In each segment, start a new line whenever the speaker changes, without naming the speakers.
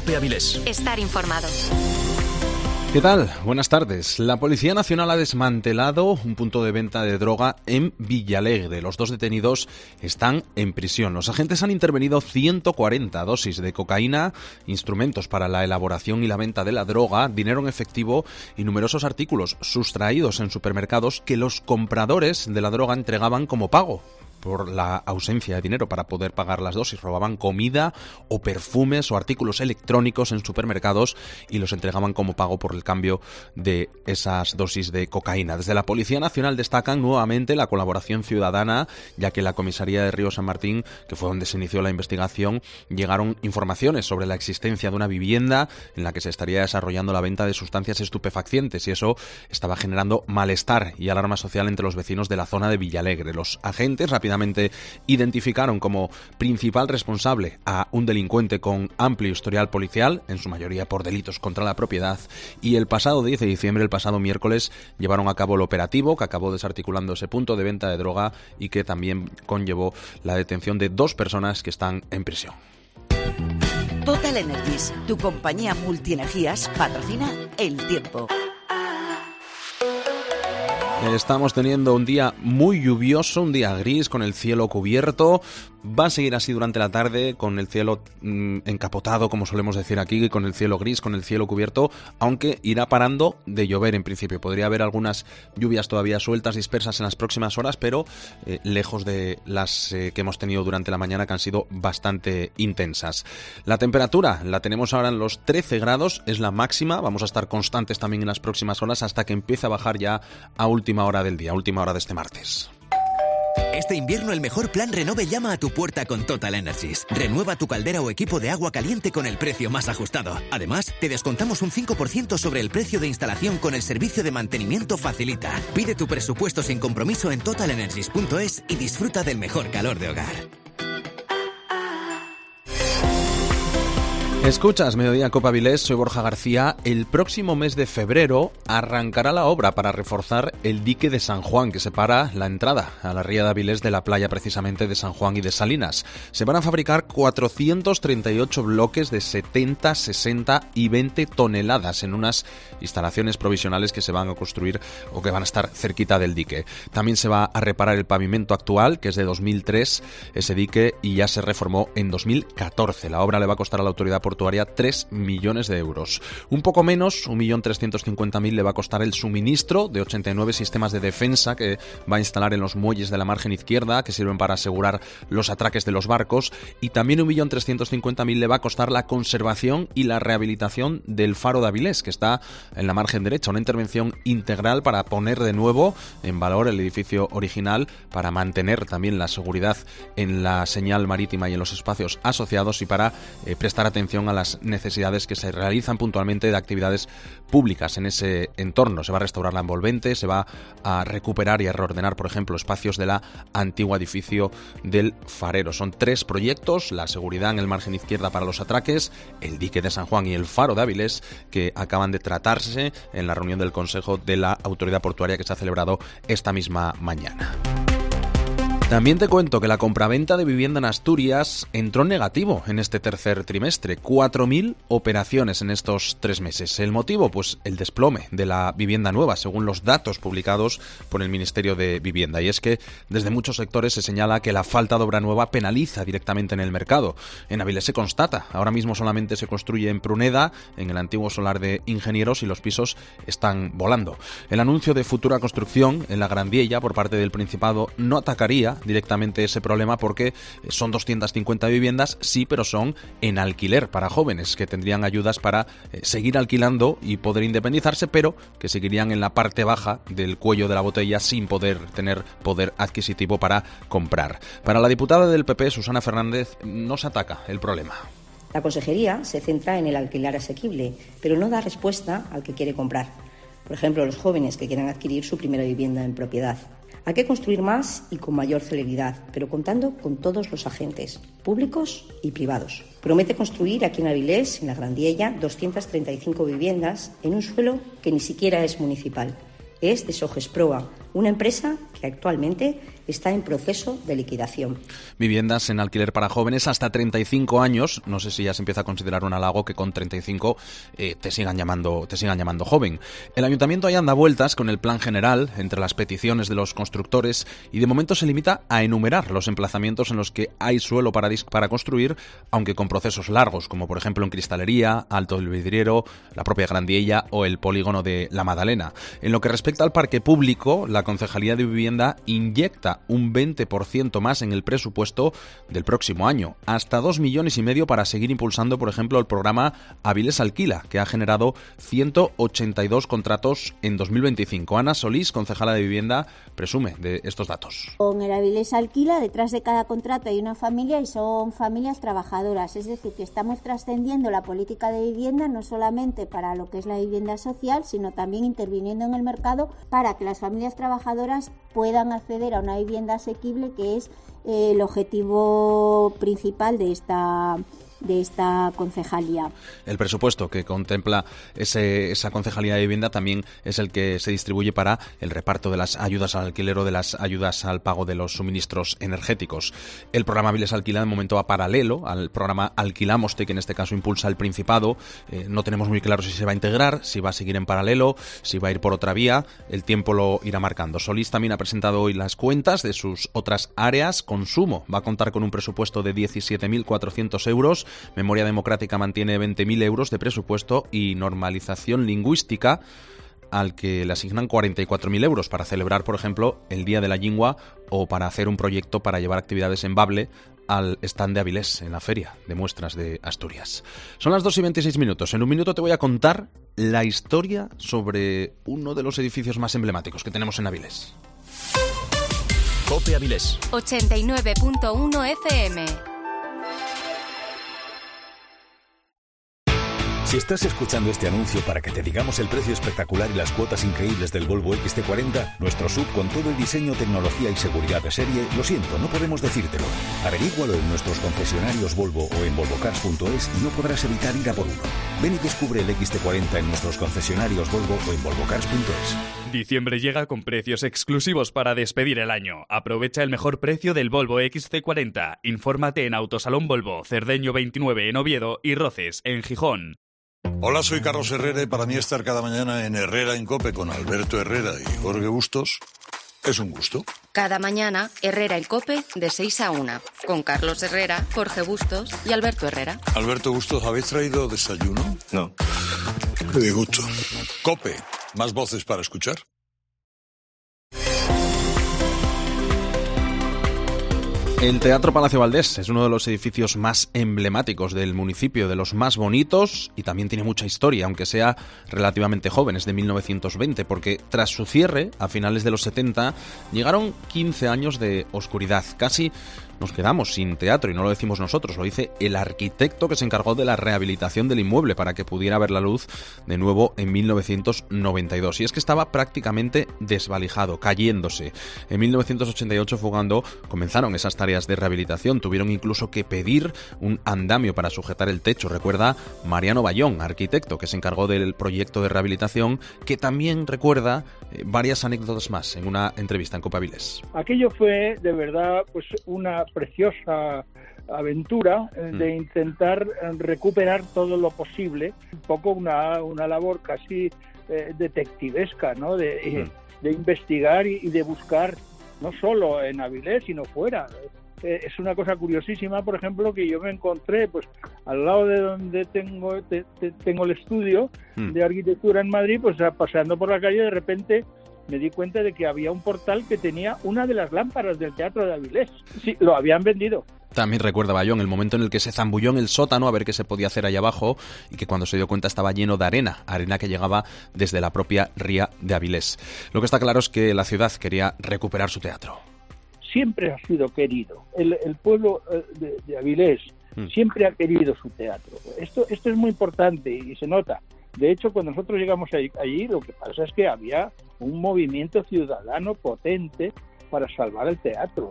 COPE Avilés.
Estar informado.
¿Qué tal? Buenas tardes. La Policía Nacional ha desmantelado un punto de venta de droga en Villalegre. Los 2 detenidos están en prisión. Los agentes han intervenido 140 dosis de cocaína, instrumentos para la elaboración y la venta de la droga, dinero en efectivo y numerosos artículos sustraídos en supermercados que los compradores de la droga entregaban como pago por la ausencia de dinero para poder pagar las dosis. Robaban comida o perfumes o artículos electrónicos en supermercados y los entregaban como pago por el cambio de esas dosis de cocaína. Desde la Policía Nacional destacan nuevamente la colaboración ciudadana, ya que en la comisaría de Río San Martín, que fue donde se inició la investigación, llegaron informaciones sobre la existencia de una vivienda en la que se estaría desarrollando la venta de sustancias estupefacientes, y eso estaba generando malestar y alarma social entre los vecinos de la zona de Villalegre. Los agentes rápidamente identificaron como principal responsable a un delincuente con amplio historial policial, en su mayoría por delitos contra la propiedad, y el pasado 10 de diciembre, el pasado miércoles, llevaron a cabo el operativo que acabó desarticulando ese punto de venta de droga y que también conllevó la detención de 2 personas que están en prisión.
Total Energies, tu compañía multienergías, patrocina El Tiempo.
Estamos teniendo un día muy lluvioso, un día gris con el cielo cubierto. Va a seguir así durante la tarde, con el cielo encapotado, como solemos decir aquí, con el cielo gris, con el cielo cubierto, aunque irá parando de llover en principio. Podría haber algunas lluvias todavía sueltas, dispersas en las próximas horas, pero lejos de las que hemos tenido durante la mañana, que han sido bastante intensas. La temperatura la tenemos ahora en los 13 grados, es la máxima. Vamos a estar constantes también en las próximas horas hasta que empiece a bajar ya a última hora del día, última hora de este martes.
Este invierno el mejor plan Renove llama a tu puerta con Total Energies. Renueva tu caldera o equipo de agua caliente con el precio más ajustado. Además, te descontamos un 5% sobre el precio de instalación con el servicio de mantenimiento Facilita. Pide tu presupuesto sin compromiso en totalenergies.es y disfruta del mejor calor de hogar.
Escuchas Mediodía Cope Avilés, soy Borja García. El próximo mes de febrero arrancará la obra para reforzar el dique de San Juan, que separa la entrada a la ría de Avilés de la playa precisamente de San Juan y de Salinas. Se van a fabricar 438 bloques de 70, 60 y 20 toneladas en unas instalaciones provisionales que se van a construir o que van a estar cerquita del dique. También se va a reparar el pavimento actual, que es de 2003, ese dique, y ya se reformó en 2014. La obra le va a costar a la autoridad portuaria 3 millones de euros. Un poco menos, 1.350.000, le va a costar el suministro de 89 sistemas de defensa que va a instalar en los muelles de la margen izquierda, que sirven para asegurar los atraques de los barcos, y también 1.350.000 le va a costar la conservación y la rehabilitación del faro de Avilés, que está en la margen derecha, una intervención integral para poner de nuevo en valor el edificio original, para mantener también la seguridad en la señal marítima y en los espacios asociados, y para prestar atención a las necesidades que se realizan puntualmente de actividades públicas en ese entorno. Se va a restaurar la envolvente, se va a recuperar y a reordenar, por ejemplo, espacios de la antigua edificio del farero. Son 3 proyectos: la seguridad en el margen izquierda para los atraques, el dique de San Juan y el faro de Avilés, que acaban de tratarse en la reunión del Consejo de la Autoridad Portuaria que se ha celebrado esta misma mañana. También te cuento que la compraventa de vivienda en Asturias entró en negativo en este tercer trimestre. 4.000 operaciones en estos 3 meses. ¿El motivo? Pues el desplome de la vivienda nueva, según los datos publicados por el Ministerio de Vivienda. Y es que desde muchos sectores se señala que la falta de obra nueva penaliza directamente en el mercado. En Avilés se constata. Ahora mismo solamente se construye en Pruneda, en el antiguo solar de Ingenieros, y los pisos están volando. El anuncio de futura construcción en la Grandiella por parte del Principado no atacaría directamente ese problema, porque son 250 viviendas, sí, pero son en alquiler para jóvenes que tendrían ayudas para seguir alquilando y poder independizarse, pero que seguirían en la parte baja del cuello de la botella sin poder tener poder adquisitivo para comprar. Para la diputada del PP, Susana Fernández, no se ataca el problema.
La consejería se centra en el alquiler asequible, pero no da respuesta al que quiere comprar. Por ejemplo, los jóvenes que quieran adquirir su primera vivienda en propiedad. Hay que construir más y con mayor celeridad, pero contando con todos los agentes, públicos y privados. Promete construir aquí en Avilés, en la Grandiella, 235 viviendas en un suelo que ni siquiera es municipal. Es de Sogesproa, una empresa que actualmente está en proceso de liquidación.
Viviendas en alquiler para jóvenes hasta 35 años. No sé si ya se empieza a considerar un halago que con 35 te sigan llamando joven. El ayuntamiento ahí anda vueltas con el plan general entre las peticiones de los constructores y de momento se limita a enumerar los emplazamientos en los que hay suelo para construir, aunque con procesos largos, como por ejemplo en Cristalería, Alto del Vidriero, la propia Grandiella o el polígono de La Madalena. En lo que respecta al parque público, la Concejalía de Vivienda inyecta un 20% más en el presupuesto del próximo año, hasta 2,5 millones para seguir impulsando, por ejemplo, el programa Avilés Alquila, que ha generado 182 contratos en 2025. Ana Solís, concejala de Vivienda, presume de estos datos.
Con el Avilés Alquila, detrás de cada contrato hay una familia y son familias trabajadoras, es decir, que estamos trascendiendo la política de vivienda no solamente para lo que es la vivienda social, sino también interviniendo en el mercado para que las familias trabajadoras puedan acceder a una vivienda asequible, que es el objetivo principal de esta concejalía.
El presupuesto que contempla esa concejalía de vivienda también es el que se distribuye para el reparto de las ayudas al alquiler o de las ayudas al pago de los suministros energéticos. El programa Avilés Alquila de momento va paralelo al programa Alquilamoste, que en este caso impulsa el Principado. No tenemos muy claro si se va a integrar, si va a seguir en paralelo, si va a ir por otra vía. El tiempo lo irá marcando. Solís también ha presentado hoy las cuentas de sus otras áreas. Consumo va a contar con un presupuesto de 17.400 euros. Memoria Democrática mantiene 20.000 euros de presupuesto y Normalización Lingüística, al que le asignan 44.000 euros para celebrar, por ejemplo, el Día de la Lingua o para hacer un proyecto para llevar actividades en Bable al stand de Avilés en la Feria de Muestras de Asturias. Son las 2:26. En un minuto te voy a contar la historia sobre uno de los edificios más emblemáticos que tenemos en Avilés.
COPE Avilés
89.1 FM.
Si estás escuchando este anuncio para que te digamos el precio espectacular y las cuotas increíbles del Volvo XC40, nuestro SUV con todo el diseño, tecnología y seguridad de serie, lo siento, no podemos decírtelo. Averígualo en nuestros concesionarios Volvo o en volvocars.es y no podrás evitar ir a por uno. Ven y descubre el XC40 en nuestros concesionarios Volvo o en volvocars.es.
Diciembre llega con precios exclusivos para despedir el año. Aprovecha el mejor precio del Volvo XC40. Infórmate en Autosalón Volvo, Cerdeño 29 en Oviedo y Roces en Gijón.
Hola, soy Carlos Herrera y para mí estar cada mañana en Herrera en COPE con Alberto Herrera y Jorge Bustos es un gusto.
Cada mañana, Herrera en COPE de 6 a 1, con Carlos Herrera, Jorge Bustos y Alberto Herrera.
Alberto Bustos, ¿habéis traído desayuno?
No.
Qué disgusto. COPE, más voces para escuchar.
El Teatro Palacio Valdés es uno de los edificios más emblemáticos del municipio, de los más bonitos, y también tiene mucha historia, aunque sea relativamente joven, es de 1920, porque tras su cierre, a finales de los 70, llegaron 15 años de oscuridad. Casi nos quedamos sin teatro, y no lo decimos nosotros, lo dice el arquitecto que se encargó de la rehabilitación del inmueble para que pudiera ver la luz de nuevo en 1992. Y es que estaba prácticamente desvalijado, cayéndose. En 1988 fue cuando comenzaron esas tareas de rehabilitación. Tuvieron incluso que pedir un andamio para sujetar el techo. Recuerda Mariano Bayón, arquitecto que se encargó del proyecto de rehabilitación, que también recuerda varias anécdotas más en una entrevista en COPE Avilés.
Aquello fue de verdad pues una preciosa aventura de intentar recuperar todo lo posible, un poco una labor casi detectivesca, ¿no? De investigar y de buscar no solo en Avilés sino fuera. Es una cosa curiosísima, por ejemplo, que yo me encontré pues al lado de donde tengo el estudio de arquitectura en Madrid, pues paseando por la calle, de repente me di cuenta de que había un portal que tenía una de las lámparas del Teatro de Avilés. Sí, lo habían vendido.
También recuerda Bayón el momento en el que se zambulló en el sótano a ver qué se podía hacer allá abajo y que cuando se dio cuenta estaba lleno de arena que llegaba desde la propia ría de Avilés. Lo que está claro es que la ciudad quería recuperar su teatro.
Siempre ha sido querido. El pueblo de Avilés siempre ha querido su teatro. Esto es muy importante y se nota. De hecho, cuando nosotros llegamos allí, lo que pasa es que había un movimiento ciudadano potente para salvar el teatro.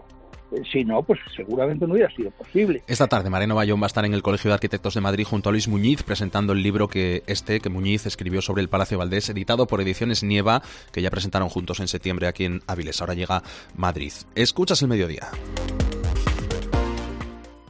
Si no, pues seguramente no hubiera sido posible.
Esta tarde Mariano Bayón va a estar en el Colegio de Arquitectos de Madrid junto a Luis Muñiz presentando el libro que Muñiz escribió sobre el Palacio Valdés, editado por Ediciones Nieva, que ya presentaron juntos en septiembre aquí en Áviles. Ahora llega Madrid. Escuchas El Mediodía.